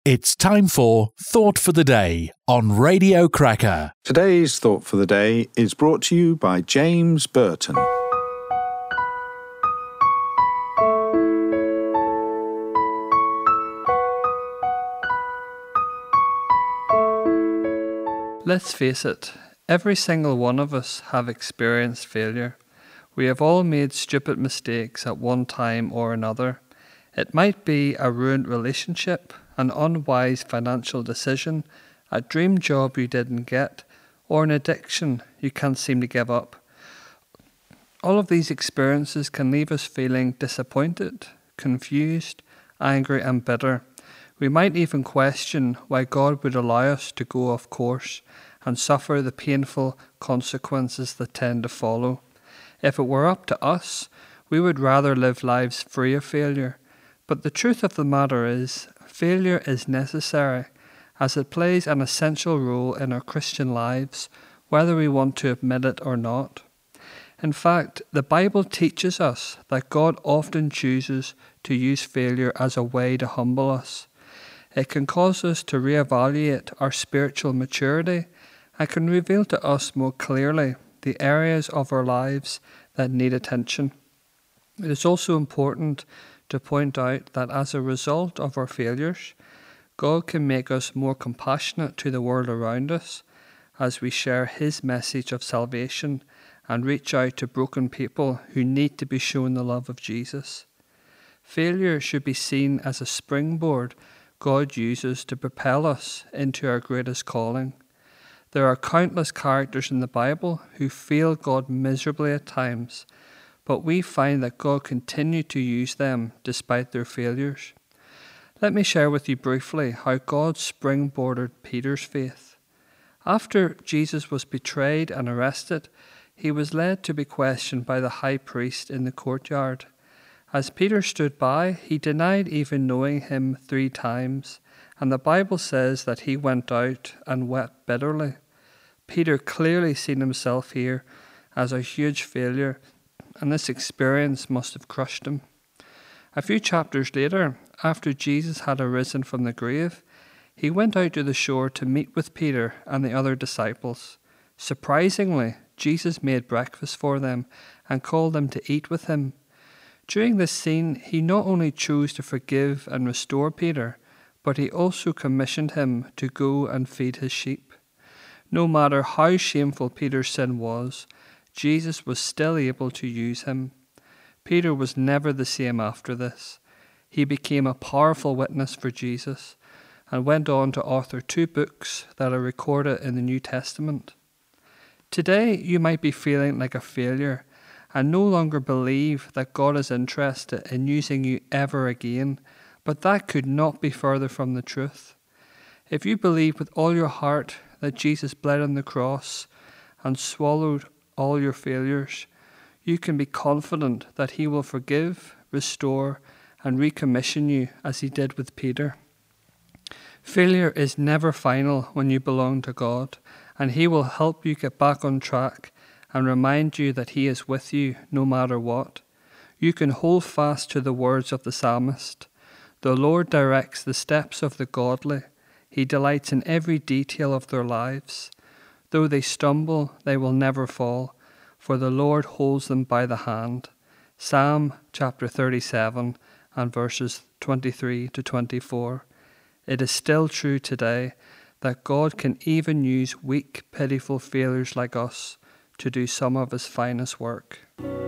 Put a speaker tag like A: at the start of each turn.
A: It's time for Thought for the Day on Radio Cracker.
B: Today's Thought for the Day is brought to you by James Burton.
C: Let's face it, every single one of us have experienced failure. We have all made stupid mistakes at one time or another. It might be a ruined relationship, an unwise financial decision, a dream job you didn't get, or an addiction you can't seem to give up. All of these experiences can leave us feeling disappointed, confused, angry and bitter. We might even question why God would allow us to go off course and suffer the painful consequences that tend to follow. If it were up to us, we would rather live lives free of failure. But the truth of the matter is, failure is necessary, as it plays an essential role in our Christian lives, whether we want to admit it or not. In fact, the Bible teaches us that God often chooses to use failure as a way to humble us. It can cause us to reevaluate our spiritual maturity and can reveal to us more clearly the areas of our lives that need attention. It is also important to point out that as a result of our failures, God can make us more compassionate to the world around us as we share His message of salvation and reach out to broken people who need to be shown the love of Jesus. Failure should be seen as a springboard God uses to propel us into our greatest calling. There are countless characters in the Bible who fail God miserably at times, but we find that God continued to use them despite their failures. Let me share with you briefly how God springboarded Peter's faith. After Jesus was betrayed and arrested, he was led to be questioned by the high priest in the courtyard. As Peter stood by, he denied even knowing him 3 times, and the Bible says that he went out and wept bitterly. Peter clearly seen himself here as a huge failure, and this experience must have crushed him. A few chapters later, after Jesus had arisen from the grave, he went out to the shore to meet with Peter and the other disciples. Surprisingly, Jesus made breakfast for them and called them to eat with him. During this scene, he not only chose to forgive and restore Peter, but he also commissioned him to go and feed his sheep. No matter how shameful Peter's sin was, Jesus was still able to use him. Peter was never the same after this. He became a powerful witness for Jesus and went on to author 2 books that are recorded in the New Testament. Today, you might be feeling like a failure and no longer believe that God is interested in using you ever again, but that could not be further from the truth. If you believe with all your heart that Jesus bled on the cross and swallowed all your failures, you can be confident that He will forgive, restore, and recommission you as He did with Peter. Failure is never final when you belong to God, and He will help you get back on track and remind you that He is with you no matter what. You can hold fast to the words of the psalmist. The Lord directs the steps of the godly. He delights in every detail of their lives. Though they stumble, they will never fall, for the Lord holds them by the hand. Psalm chapter 37 and verses 23 to 24. It is still true today that God can even use weak, pitiful failures like us to do some of His finest work.